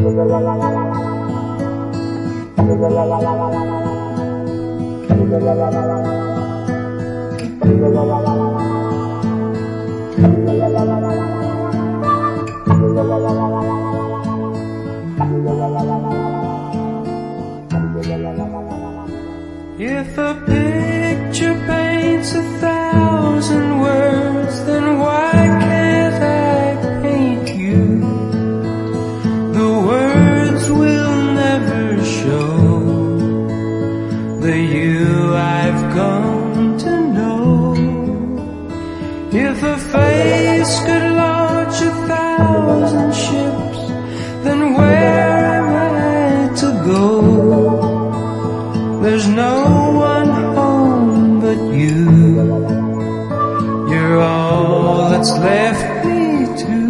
If a picture paints 1,000 words, then why can't I paint you? The words will never show the you I've come to know. If a face could launch 1,000 ships, then where am I to go? There's no one home but you. You're all that's left me to.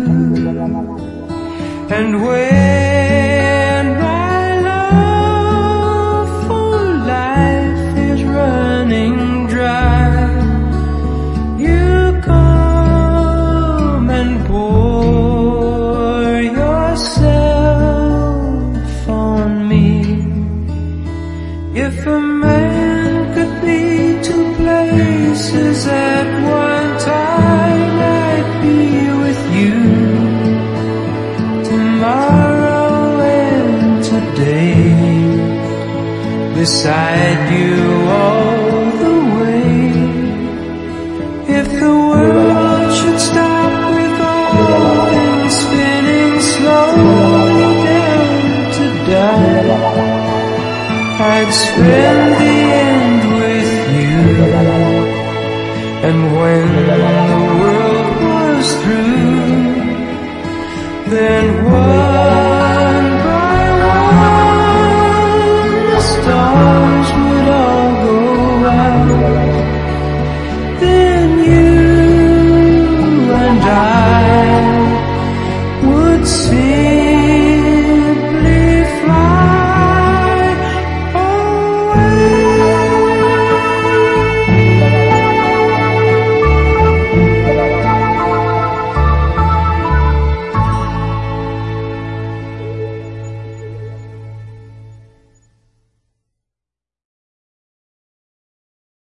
And when my love for life is running dry, you come and pour yourself on me. If a man could be 2 places at one time, I'd be with you tomorrow and today, beside you all the way. If the world should stop with all things spinning slowly down to die, I'd spend the end with you. And when the world was through, then what?